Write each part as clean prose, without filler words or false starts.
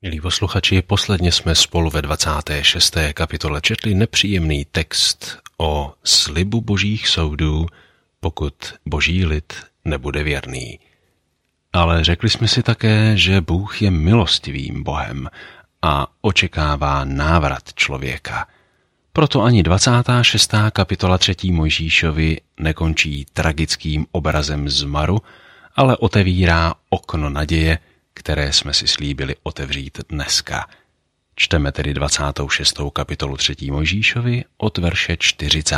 Milí posluchači, posledně jsme spolu ve 26. kapitole četli nepříjemný text o slibu božích soudů, pokud boží lid nebude věrný. Ale řekli jsme si také, že Bůh je milostivým Bohem a očekává návrat člověka. Proto ani 26. kapitola 3. Mojžíšovi nekončí tragickým obrazem zmaru, ale otevírá okno naděje, které jsme si slíbili otevřít dneska. Čteme tedy 26. kapitolu 3. Mojžíšovi od verše 40.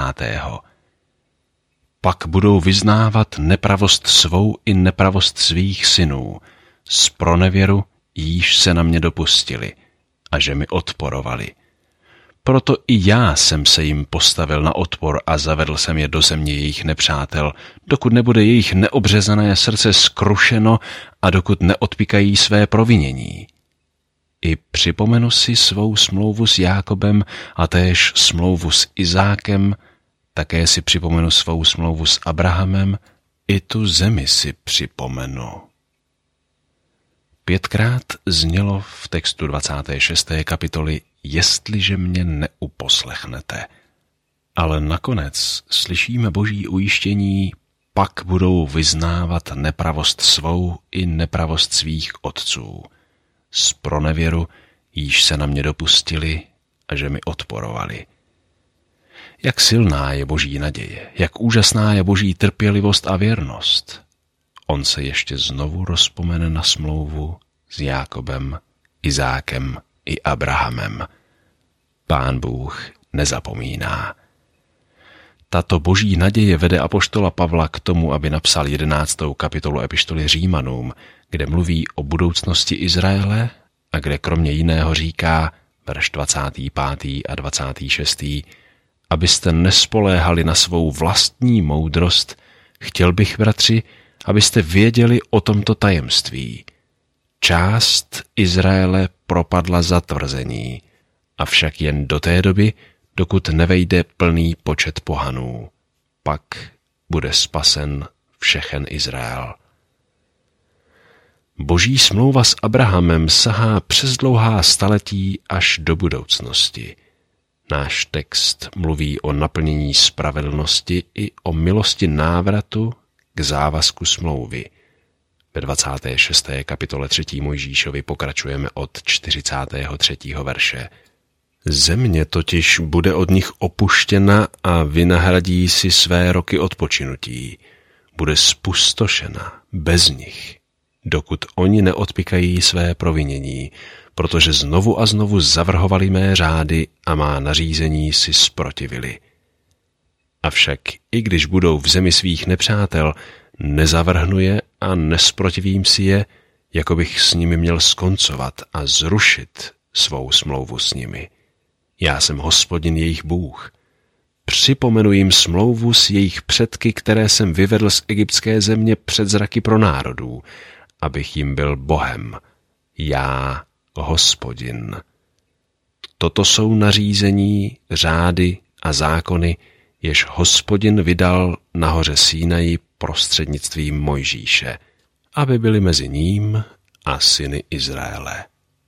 Pak budou vyznávat nepravost svou i nepravost svých synů, z pronevěru jíž se na mě dopustili a že mi odporovali. Proto i já jsem se jim postavil na odpor a zavedl jsem je do země jejich nepřátel, dokud nebude jejich neobřezané srdce skrušeno a dokud neodpíkají své provinění. I připomenu si svou smlouvu s Jákobem a též smlouvu s Izákem, také si připomenu svou smlouvu s Abrahamem, i tu zemi si připomenu. 5krát znělo v textu 26. kapitoly jestliže mě neuposlechnete. Ale nakonec slyšíme boží ujištění, pak budou vyznávat nepravost svou i nepravost svých otců. Z pronevěru jíž se na mě dopustili a že mi odporovali. Jak silná je boží naděje, jak úžasná je boží trpělivost a věrnost. On se ještě znovu rozpomene na smlouvu s Jákobem, Izákem i Abrahamem. Pán Bůh nezapomíná. Tato boží naděje vede apoštola Pavla k tomu, aby napsal 11. kapitolu epištoly Římanům, kde mluví o budoucnosti Izraele a kde kromě jiného říká, verš 25. a 26. abyste nespoléhali na svou vlastní moudrost, chtěl bych, bratři, abyste věděli o tomto tajemství. Část Izraele propadla zatvrzení, avšak jen do té doby, dokud nevejde plný počet pohanů. Pak bude spasen všechen Izrael. Boží smlouva s Abrahamem sahá přes dlouhá staletí až do budoucnosti. Náš text mluví o naplnění spravedlnosti i o milosti návratu k závazku smlouvy. Ve 26. kapitole 3. Mojžíšovi pokračujeme od 43. verše. Země totiž bude od nich opuštěna a vynahradí si své roky odpočinutí. Bude spustošena bez nich, dokud oni neodpíkají své provinění, protože znovu a znovu zavrhovali mé řády a má nařízení si zprotivili. Avšak i když budou v zemi svých nepřátel, nezavrhnu je a nesprotivím si je, jako bych s nimi měl skoncovat a zrušit svou smlouvu s nimi. Já jsem Hospodin jejich Bůh. Připomenu jim smlouvu s jejich předky, které jsem vyvedl z egyptské země před zraky pro národů, abych jim byl Bohem. Já, Hospodin. Toto jsou nařízení, řády a zákony, jež Hospodin vydal na hoře Sínaji prostřednictvím Mojžíše, aby byli mezi ním a syny Izraele.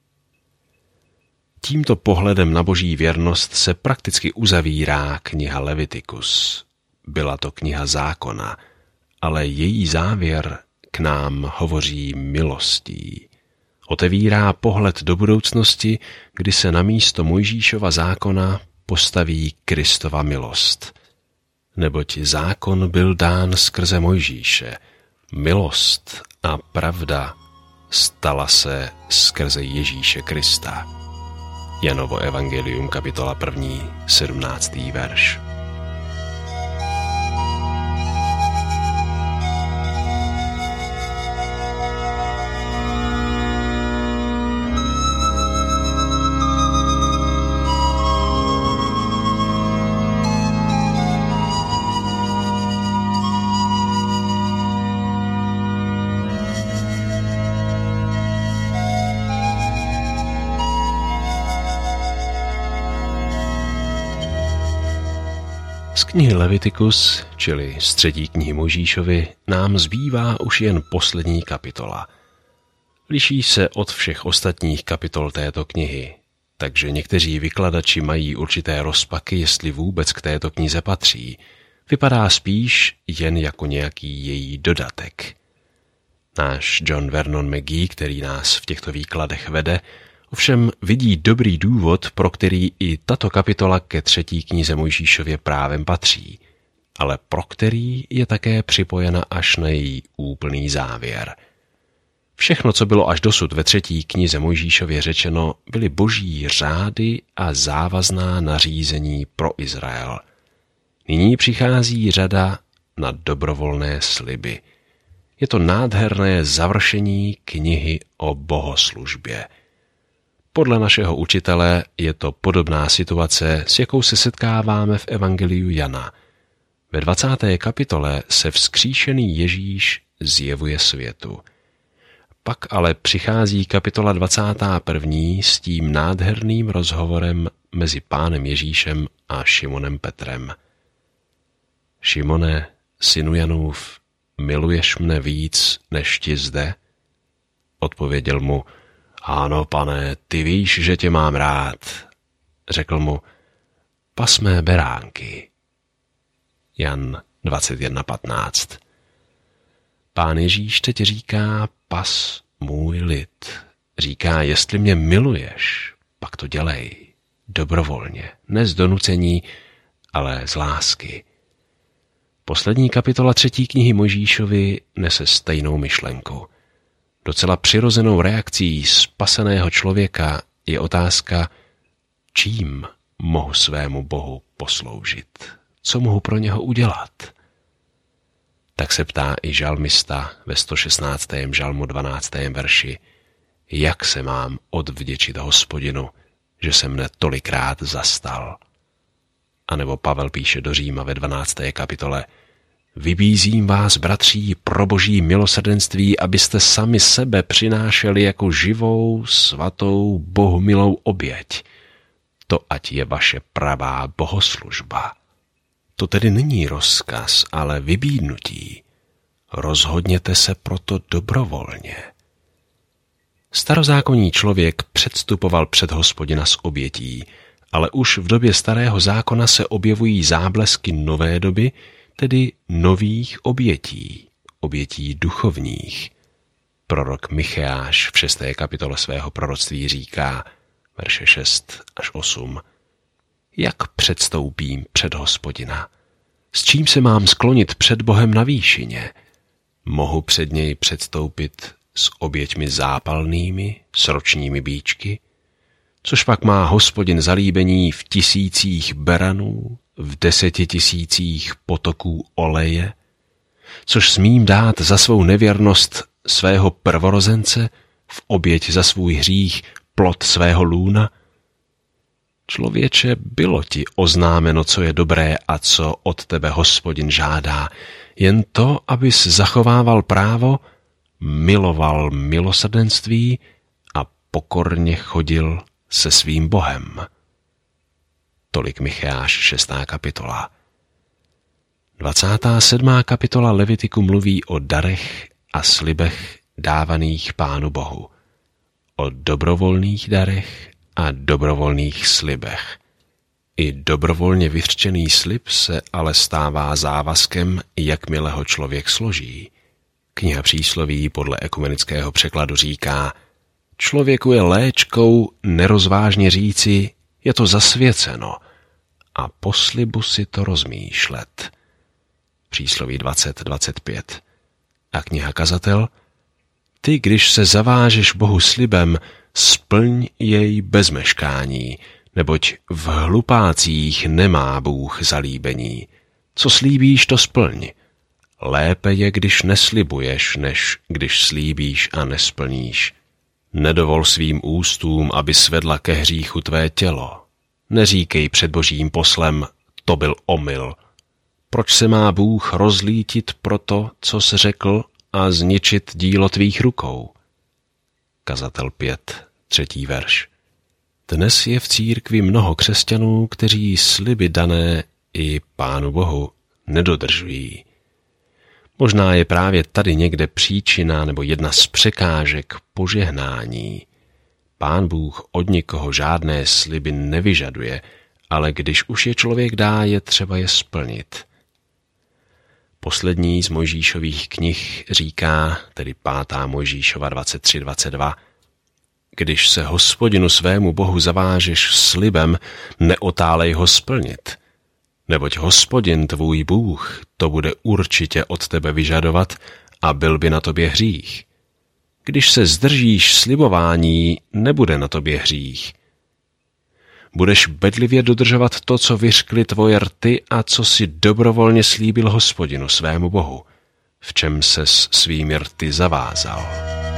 Tímto pohledem na boží věrnost se prakticky uzavírá kniha Levitikus. Byla to kniha zákona, ale její závěr k nám hovoří milostí. Otevírá pohled do budoucnosti, kdy se na místo Mojžíšova zákona postaví Kristova milost. Neboť zákon byl dán skrze Mojžíše, milost a pravda stala se skrze Ježíše Krista. Janovo evangelium, kapitola 1., 17. verš. Z knihy Levitikus, čili z 3. knihy Mojžíšovi, nám zbývá už jen poslední kapitola. Liší se od všech ostatních kapitol této knihy, takže někteří vykladači mají určité rozpaky, jestli vůbec k této knize patří. Vypadá spíš jen jako nějaký její dodatek. Náš John Vernon McGee, který nás v těchto výkladech vede, ovšem vidí dobrý důvod, pro který i tato kapitola ke 3. knize Mojžíšově právem patří, ale pro který je také připojena až na její úplný závěr. Všechno, co bylo až dosud ve 3. knize Mojžíšově řečeno, byly boží řády a závazná nařízení pro Izrael. Nyní přichází řada na dobrovolné sliby. Je to nádherné završení knihy o bohoslužbě. Podle našeho učitele je to podobná situace, s jakou se setkáváme v Evangeliu Jana. Ve 20. kapitole se vzkříšený Ježíš zjevuje světu. Pak ale přichází kapitola 21. s tím nádherným rozhovorem mezi pánem Ježíšem a Šimonem Petrem. Šimone, synu Janův, miluješ mne víc, než ti zde? Odpověděl mu, ano, pane, ty víš, že tě mám rád. Řekl mu, pas mé beránky. Jan 21.15. Pán Ježíš teď říká, pas můj lid. Říká, jestli mě miluješ, pak to dělej. Dobrovolně, ne z donucení, ale z lásky. Poslední kapitola 3. knihy Mojžíšovi nese stejnou myšlenku. Docela přirozenou reakcí spaseného člověka je otázka, čím mohu svému Bohu posloužit, co mohu pro něho udělat. Tak se ptá i žalmista ve 116. žalmu 12. verši, jak se mám odvděčit Hospodinu, že se mne tolikrát zastal. A nebo Pavel píše do Říma ve 12. kapitole, vybízím vás, bratří, pro boží milosrdenství, abyste sami sebe přinášeli jako živou, svatou, bohumilou oběť. To ať je vaše pravá bohoslužba. To tedy není rozkaz, ale vybídnutí. Rozhodněte se proto dobrovolně. Starozákonní člověk předstupoval před Hospodina s obětí, ale už v době Starého zákona se objevují záblesky nové doby, tedy nových obětí, obětí duchovních. Prorok Micheáš v 6. kapitole svého proroctví říká, verše 6 až 8, jak předstoupím před Hospodina? S čím se mám sklonit před Bohem na výšině? Mohu před něj předstoupit s oběťmi zápalnými, s ročními bíčky? Což pak má Hospodin zalíbení v 1000 beranů, v 10 000 potoků oleje? Což smím dát za svou nevěrnost svého prvorozence, v oběť za svůj hřích plod svého lůna? Člověče, bylo ti oznámeno, co je dobré a co od tebe Hospodin žádá, jen to, abys zachovával právo, miloval milosrdenství a pokorně chodil se svým Bohem. Tolik Micheáš 6. kapitola. 27. kapitola Levitiku mluví o darech a slibech dávaných Pánu Bohu. O dobrovolných darech a dobrovolných slibech. I dobrovolně vyřčený slib se ale stává závazkem, jakmile ho člověk složí. Kniha Přísloví podle ekumenického překladu říká, člověku je léčkou nerozvážně říci, je to zasvěceno, a po slibu si to rozmýšlet. Přísloví 20:25. A kniha Kazatel, ty, když se zavážeš Bohu slibem, splň jej bez meškání, neboť v hlupácích nemá Bůh zalíbení. Co slíbíš, to splň. Lépe je, když neslibuješ, než když slíbíš a nesplníš. Nedovol svým ústům, aby svedla ke hříchu tvé tělo. Neříkej před Božím poslem, to byl omyl. Proč se má Bůh rozlítit pro to, co jsi řekl, a zničit dílo tvých rukou? Kazatel 5, 3. verš. Dnes je v církvi mnoho křesťanů, kteří sliby dané i Pánu Bohu nedodržují. Možná je právě tady někde příčina nebo jedna z překážek požehnání. Pán Bůh od nikoho žádné sliby nevyžaduje, ale když už je člověk dá, je třeba je splnit. Poslední z Mojžíšových knih říká, tedy 5. Mojžíšova 23:22, když se Hospodinu svému Bohu zavážeš slibem, neotálej ho splnit, neboť Hospodin tvůj Bůh to bude určitě od tebe vyžadovat a byl by na tobě hřích. Když se zdržíš slibování, nebude na tobě hřích. Budeš bedlivě dodržovat to, co vyřkly tvoje rty a co si dobrovolně slíbil Hospodinu svému Bohu, v čem ses svými rty zavázal.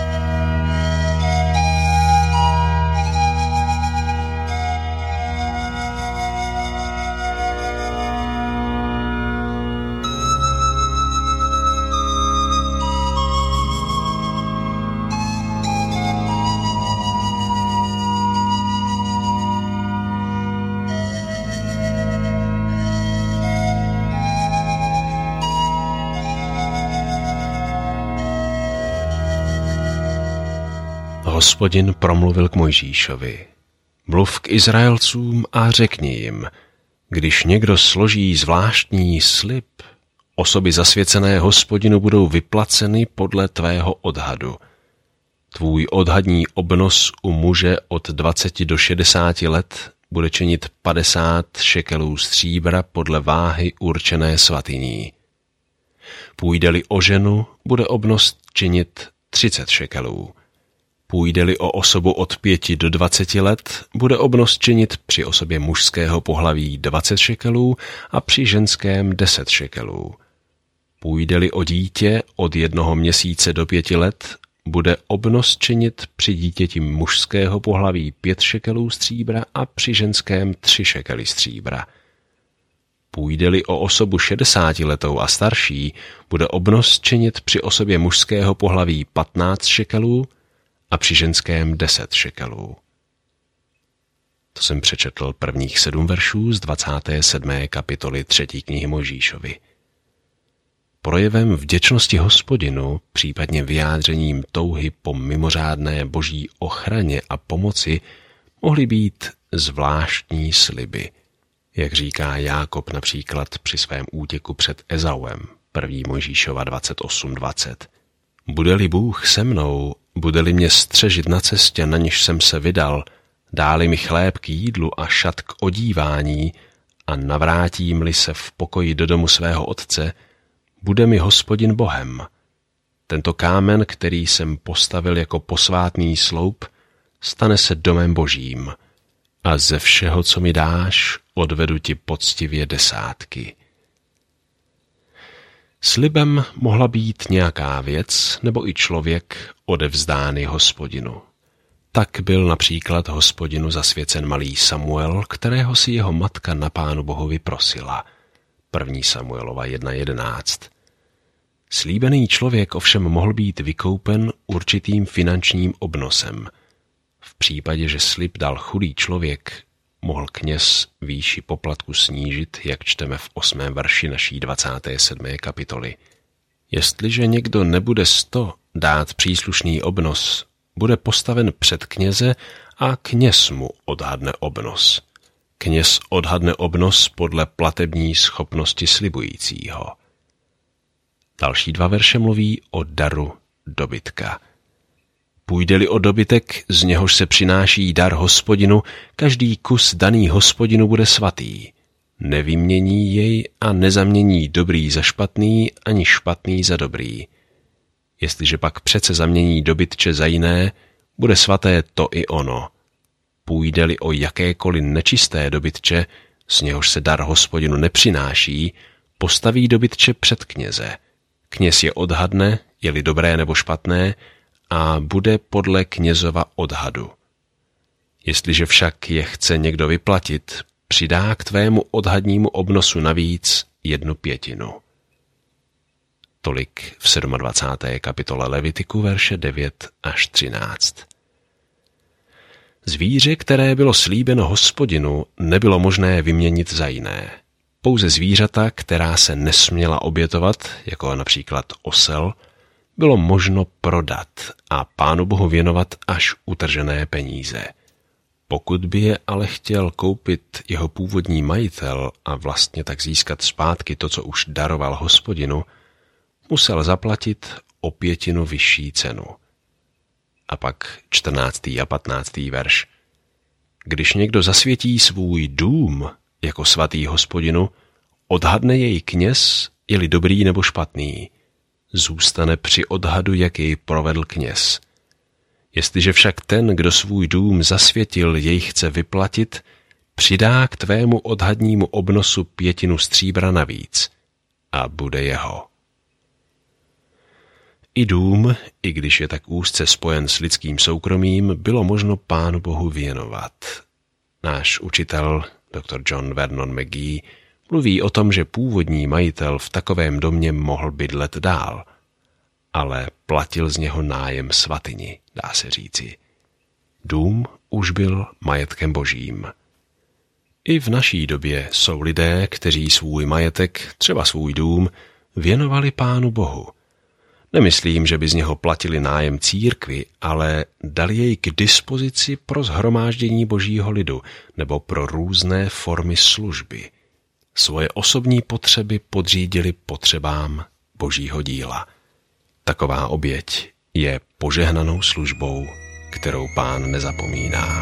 Hospodin promluvil k Mojžíšovi. Mluv k Izraelcům a řekni jim, když někdo složí zvláštní slib, osoby zasvěcené Hospodinu budou vyplaceny podle tvého odhadu. Tvůj odhadní obnos u muže od 20 do 60 let bude činit 50 šekelů stříbra podle váhy určené svatyní. Půjde-li o ženu, bude obnos činit 30 šekelů. Půjde-li o osobu od 5 do 20 let, bude obnos činit při osobě mužského pohlaví 20 šekelů a při ženském 10 šekelů. Půjde-li o dítě od 1 měsíce do 5 let, bude obnos činit při dítěti mužského pohlaví 5 šekelů stříbra a při ženském 3 šekely stříbra. Půjde-li o osobu 60 letou a starší, bude obnos činit při osobě mužského pohlaví 15 šekelů a při ženském 10 šekelů. To jsem přečetl prvních 7 veršů z 27. kapitoly 3. knihy Mojžíšovi. Projevem vděčnosti Hospodinu, případně vyjádřením touhy po mimořádné boží ochraně a pomoci, mohly být zvláštní sliby, jak říká Jákob například při svém útěku před Ezauem, 1. Mojžíšova 28:20. Bude-li Bůh se mnou, bude-li mě střežit na cestě, na níž jsem se vydal, dá-li mi chléb k jídlu a šat k odívání a navrátím-li se v pokoji do domu svého otce, bude mi Hospodin Bohem. Tento kámen, který jsem postavil jako posvátný sloup, stane se domem božím a ze všeho, co mi dáš, odvedu ti poctivě 10. Slibem mohla být nějaká věc nebo i člověk odevzdány Hospodinu. Tak byl například Hospodinu zasvěcen malý Samuel, kterého si jeho matka na Pánu Bohu vyprosila. 1. Samuelova 1:11. Slíbený člověk ovšem mohl být vykoupen určitým finančním obnosem. V případě, že slib dal chudý člověk, mohl kněz výši poplatku snížit, jak čteme v 8. verši naší 27. kapitoly. Jestliže někdo nebude 100 dát příslušný obnos, bude postaven před kněze a kněz mu odhadne obnos. Kněz odhadne obnos podle platební schopnosti slibujícího. Další 2 verše mluví o daru dobytka. Půjde-li o dobytek, z něhož se přináší dar Hospodinu, každý kus daný Hospodinu bude svatý. Nevymění jej a nezamění dobrý za špatný, ani špatný za dobrý. Jestliže pak přece zamění dobytče za jiné, bude svaté to i ono. Půjde-li o jakékoliv nečisté dobytče, z něhož se dar Hospodinu nepřináší, postaví dobytče před kněze. Kněz je odhadne, je-li dobré nebo špatné, a bude podle knězova odhadu. Jestliže však je chce někdo vyplatit, přidá k tvému odhadnímu obnosu navíc 1/5. Tolik v 27. kapitole Levitiku verše 9 až 13. Zvíře, které bylo slíbeno Hospodinu, nebylo možné vyměnit za jiné. Pouze zvířata, která se nesměla obětovat, jako například osel, bylo možno prodat a Pánu Bohu věnovat až utržené peníze. Pokud by je ale chtěl koupit jeho původní majitel a vlastně tak získat zpátky to, co už daroval Hospodinu, musel zaplatit o 5 vyšší cenu. A pak 14. a 15. verš. Když někdo zasvětí svůj dům jako svatý Hospodinu, odhadne jej kněz, je-li dobrý nebo špatný. Zůstane při odhadu, jak jej provedl kněz. Jestliže však ten, kdo svůj dům zasvětil, jej chce vyplatit, přidá k tvému odhadnímu obnosu 5 stříbra navíc a bude jeho. I dům, i když je tak úzce spojen s lidským soukromím, bylo možno Pánu Bohu věnovat. Náš učitel, dr. John Vernon McGee, mluví o tom, že původní majitel v takovém domě mohl bydlet dál, ale platil z něho nájem svatyni, dá se říci. Dům už byl majetkem božím. I v naší době jsou lidé, kteří svůj majetek, třeba svůj dům, věnovali Pánu Bohu. Nemyslím, že by z něho platili nájem církvi, ale dali jej k dispozici pro shromáždění božího lidu nebo pro různé formy služby. Svoje osobní potřeby podřídili potřebám božího díla. Taková oběť je požehnanou službou, kterou Pán nezapomíná.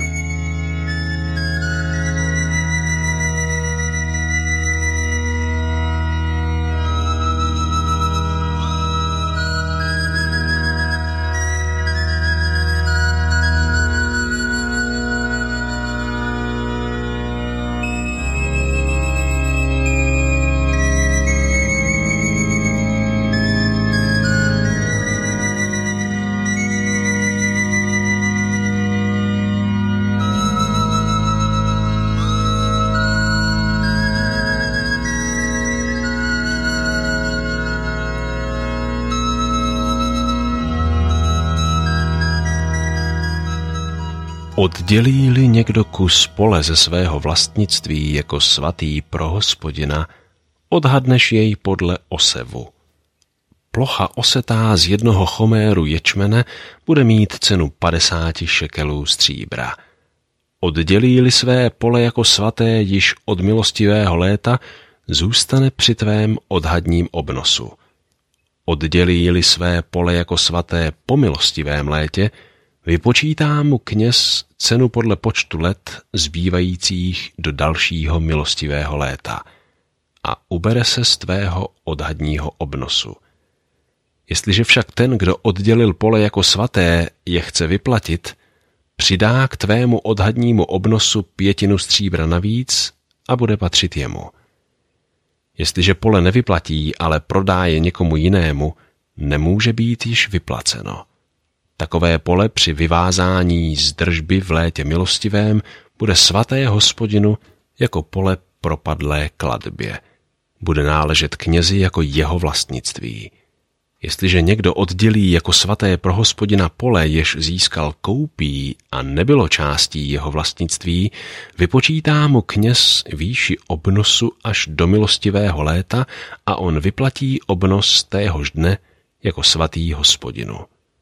Oddělí-li někdo kus pole ze svého vlastnictví jako svatý pro Hospodina, odhadneš jej podle osevu. Plocha osetá z 1 choméru ječmene bude mít cenu 50 šekelů stříbra. Oddělí-li své pole jako svaté již od milostivého léta, zůstane při tvém odhadním obnosu. Oddělí-li své pole jako svaté po milostivém létě, vypočítá mu kněz cenu podle počtu let zbývajících do dalšího milostivého léta a ubere se z tvého odhadního obnosu. Jestliže však ten, kdo oddělil pole jako svaté, je chce vyplatit, přidá k tvému odhadnímu obnosu 5 stříbra navíc a bude patřit jemu. Jestliže pole nevyplatí, ale prodá je někomu jinému, nemůže být již vyplaceno. Takové pole při vyvázání z držby v létě milostivém bude svaté Hospodinu jako pole propadlé kladbě. Bude náležet knězi jako jeho vlastnictví. Jestliže někdo oddělí jako svaté pro Hospodina pole, jež získal koupí a nebylo částí jeho vlastnictví, vypočítá mu kněz výši obnosu až do milostivého léta a on vyplatí obnos téhož dne jako svatý Hospodinu.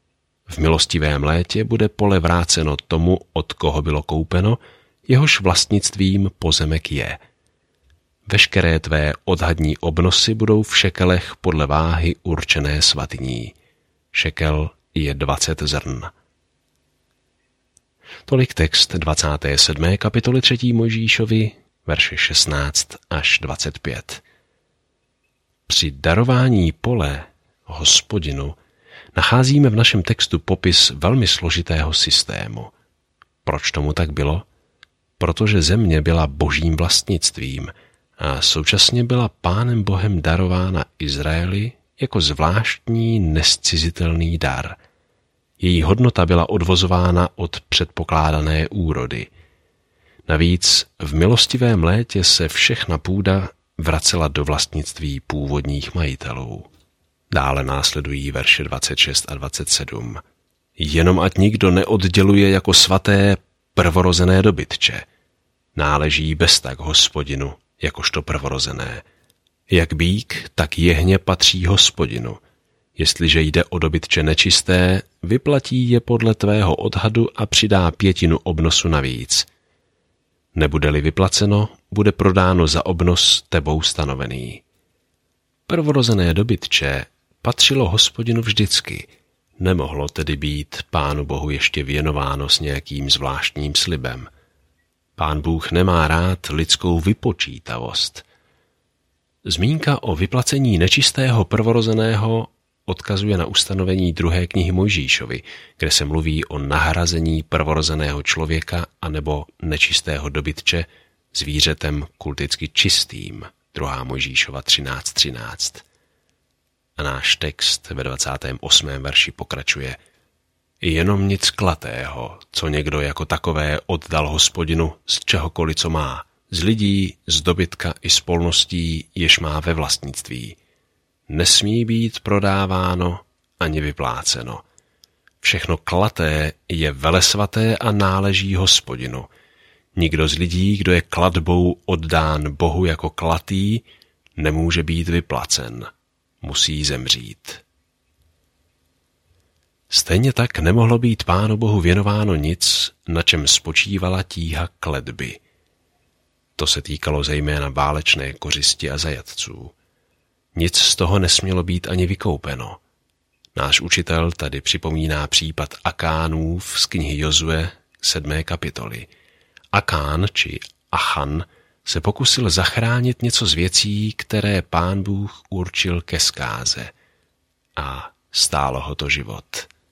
V milostivém létě bude pole vráceno tomu, od koho bylo koupeno, jehož vlastnictvím pozemek je. Veškeré tvé odhadní obnosy budou v šekelech podle váhy určené svatyní. Šekel je 20 zrn. Tolik text 27. kapitoly 3. Mojžíšovi, verše 16 až 25. Při darování pole Hospodinu nacházíme v našem textu popis velmi složitého systému. Proč tomu tak bylo? Protože země byla božím vlastnictvím a současně byla Pánem Bohem darována Izraeli jako zvláštní nezcizitelný dar. Její hodnota byla odvozována od předpokládané úrody. Navíc v milostivém létě se všechna půda vracela do vlastnictví původních majitelů. Dále následují verše 26 a 27. Jenom ať nikdo neodděluje jako svaté prvorozené dobytče. Náleží beztak Hospodinu, jakožto prvorozené. Jak býk, tak jehně patří Hospodinu. Jestliže jde o dobytče nečisté, vyplatí je podle tvého odhadu a přidá 1/5 obnosu navíc. Nebude-li vyplaceno, bude prodáno za obnos tebou stanovený. Prvorozené dobytče patřilo Hospodinu vždycky, nemohlo tedy být Pánu Bohu ještě věnováno s nějakým zvláštním slibem. Pán Bůh nemá rád lidskou vypočítavost. Zmínka o vyplacení nečistého prvorozeného odkazuje na ustanovení 2. knihy Mojžíšovi, kde se mluví o nahrazení prvorozeného člověka anebo nečistého dobytče zvířetem kulticky čistým. 2. Mojžíšova 13:13. A náš text ve 28. verši pokračuje: Jenom nic klatého, co někdo jako takové oddal Hospodinu z čehokoliv, co má, z lidí, z dobytka i z polností, jež má ve vlastnictví. Nesmí být prodáváno ani vypláceno. Všechno klaté je velesvaté a náleží Hospodinu. Nikdo z lidí, kdo je klatbou oddán Bohu jako klatý, nemůže být vyplacen. Musí zemřít. Stejně tak nemohlo být Pánu Bohu věnováno nic, na čem spočívala tíha kletby. To se týkalo zejména válečné kořisti a zajatců. Nic z toho nesmělo být ani vykoupeno. Náš učitel tady připomíná případ Akánův z knihy Jozue 7. kapitoly. Akán či Achan se pokusil zachránit něco z věcí, které Pán Bůh určil ke zkáze. A stálo ho to život.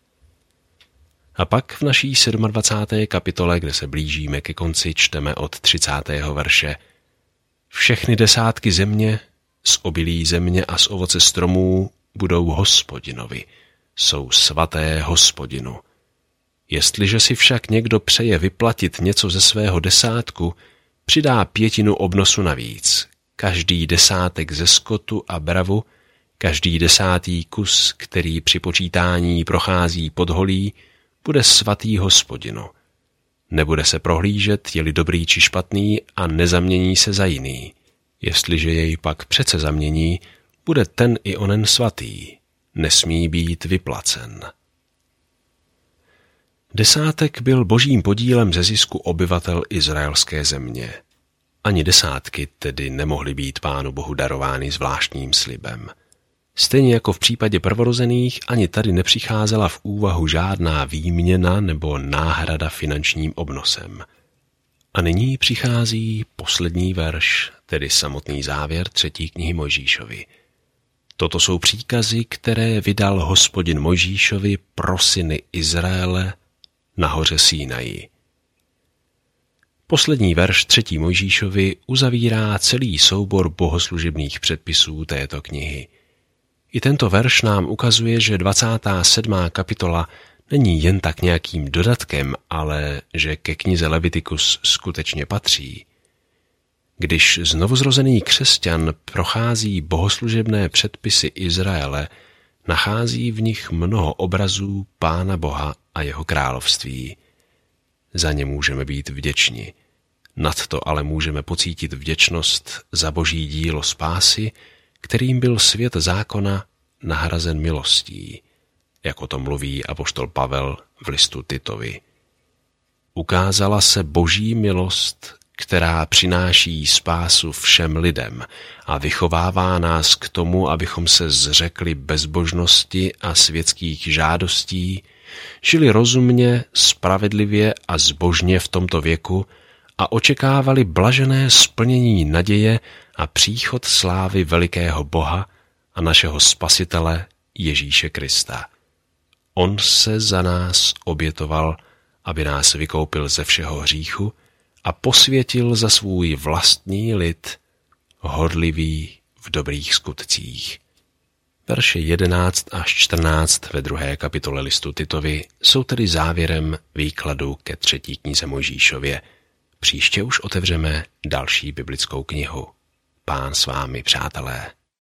A pak v naší 27. kapitole, kde se blížíme ke konci, čteme od 30. verše: Všechny desátky země, z obilí země a z ovoce stromů budou Hospodinovi, jsou svaté Hospodinu. Jestliže si však někdo přeje vyplatit něco ze svého desátku, přidá 1/5 obnosu navíc, každý desátek ze skotu a bravu, každý 10. kus, který při počítání prochází pod holí, bude svatý Hospodinu. Nebude se prohlížet, je-li dobrý či špatný, a nezamění se za jiný. Jestliže jej pak přece zamění, bude ten i onen svatý. Nesmí být vyplacen. Desátek byl božím podílem ze zisku obyvatel izraelské země. Ani desátky tedy nemohly být Pánu Bohu darovány zvláštním slibem. Stejně jako v případě prvorozených, ani tady nepřicházela v úvahu žádná výměna nebo náhrada finančním obnosem. A nyní přichází poslední verš, tedy samotný závěr 3. knihy Mojžíšovi. Toto jsou příkazy, které vydal Hospodin Mojžíšovi pro syny Izraele na hoře Sínaji. Poslední verš 3. Mojžíšovi uzavírá celý soubor bohoslužebných předpisů této knihy. I tento verš nám ukazuje, že 27. kapitola není jen tak nějakým dodatkem, ale že ke knize Levitikus skutečně patří. Když znovuzrozený křesťan prochází bohoslužebné předpisy Izraele, nachází v nich mnoho obrazů Pána Boha a jeho království. Za ně můžeme být vděční. Nad to ale můžeme pocítit vděčnost za boží dílo spásy, kterým byl svět zákona nahrazen milostí, jak o tom mluví apoštol Pavel v listu Titovi. Ukázala se boží milost, která přináší spásu všem lidem a vychovává nás k tomu, abychom se zřekli bezbožnosti a světských žádostí, žili rozumně, spravedlivě a zbožně v tomto věku a očekávali blažené splnění naděje a příchod slávy velikého Boha a našeho Spasitele Ježíše Krista. On se za nás obětoval, aby nás vykoupil ze všeho hříchu a posvětil za svůj vlastní lid, horlivý v dobrých skutcích. Verše 11 až 14 ve 2. kapitole listu Titovi jsou tedy závěrem výkladu ke 3. knize Mojžíšově. Příště už otevřeme další biblickou knihu. Pán s vámi, přátelé.